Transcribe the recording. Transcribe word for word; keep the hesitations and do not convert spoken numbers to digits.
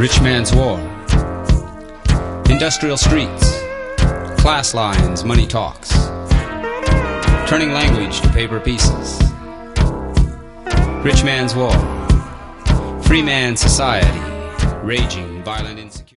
Rich man's war. Industrial streets. Class lines, money talks. Turning language to paper pieces. Rich man's war. Free man society. Raging violent insecurity.